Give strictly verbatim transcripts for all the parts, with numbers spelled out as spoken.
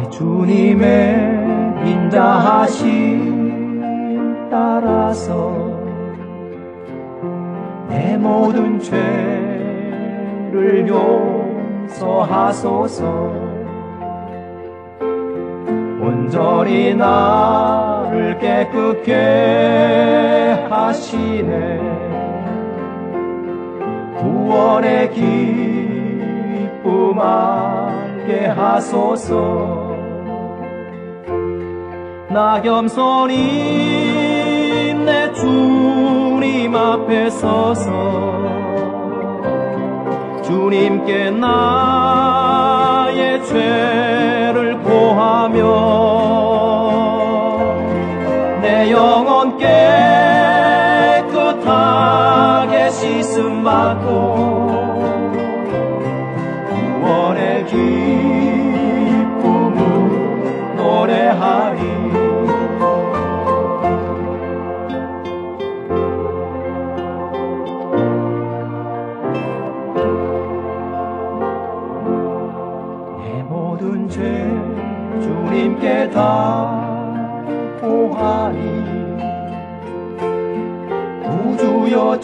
주님의 인자하심 따라서 내 모든 죄를 용서하소서. 온전히 나를 깨끗게 하시네. 구원의 기쁨 알게 하소서. 나 겸손히 내 주님 앞에 서서 주님께 나의 죄를 고하며 내 영혼 깨끗하게 씻음 받고 구원의 기쁨을 노래하리. 모든 죄 주님께 다 고하니 구주여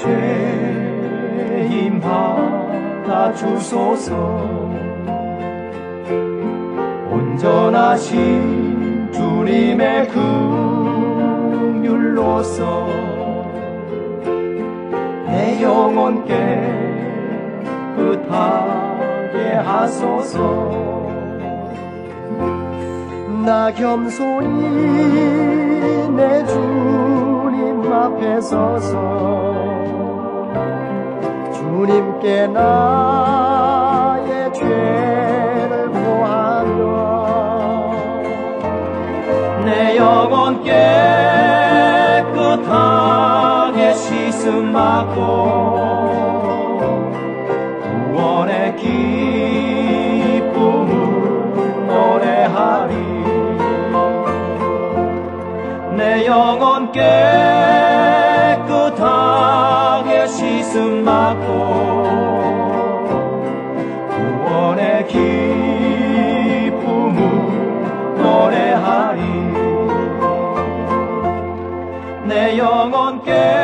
죄임 받아 주소서. 온전하신 주님의 긍휼로서 내 영혼 깨끗하게 하소서. 나 겸손히 내 주님 앞에 서서 주님께 나의 죄를 고하며 내 영혼 깨끗하게 씻음 받고 구원의 기쁨을 노래하리. 내 영혼 깨끗하게 씻음 받고 구원의 기쁨을 노래하리. 내 영혼 깨끗하게